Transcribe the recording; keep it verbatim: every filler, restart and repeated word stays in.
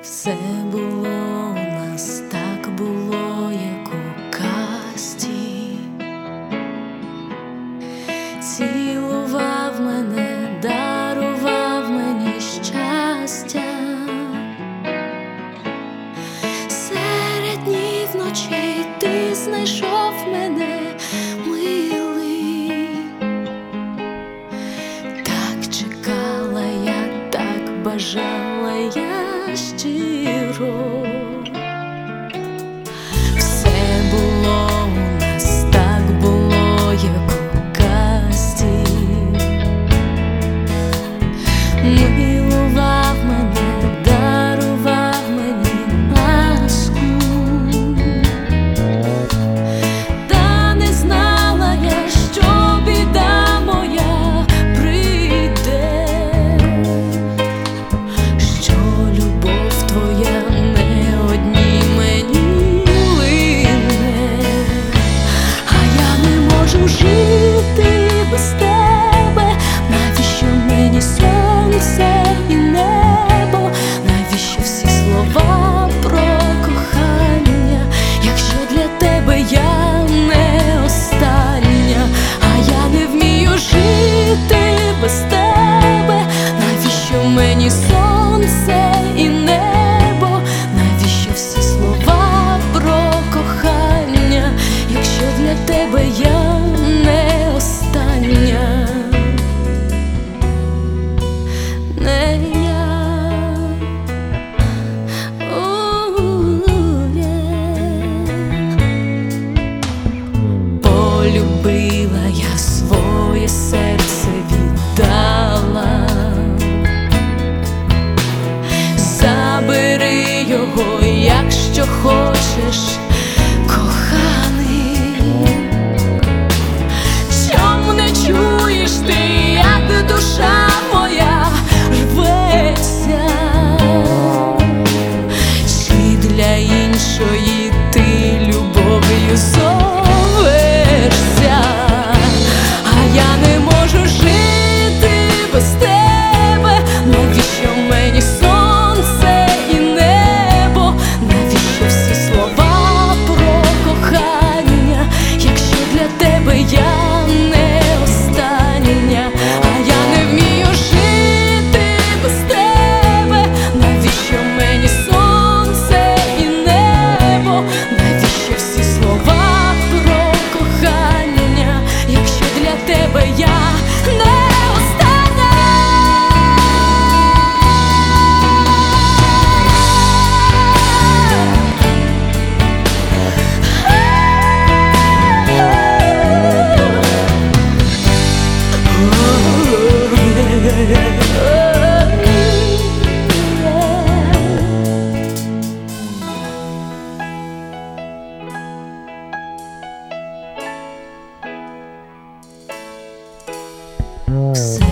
Все було у нас, так було, як у казці. Цілував мене, дарував мені щастя. Серед днів ночей ти знайшов мене, милий. Так чекала я, так бажала я щиро. Все було у нас, так було, як у казці. Милував мене, дарував мені ласку. Та не знала я, що біда моя прийде, що любов твоя не одній мені лине. А я не можу жити без тебе. Навіщо мені сонце і небо? Навіщо всі слова про кохання, якщо для тебе я не остання? А я не вмію жити без тебе. Навіщо мені сонце і небо? Навіщо всі слова про кохання, якщо для тебе я не остання? Не я. У-у-у-є. Полюбила я, своє серце віддала. Забери його, якщо хочеш, коханий. Чом не чуєш ти, як душа моя рветься? Чи для іншої ти любов'ю зоветься? А я не можу жити без тебе. Навіщо мені сонце і небо? Навіщо всі слова про кохання, якщо для тебе я не остання? А я не вмію жити без тебе. Навіщо мені сонце і небо? Навіщо всі слова про кохання, якщо для тебе я не остання? Все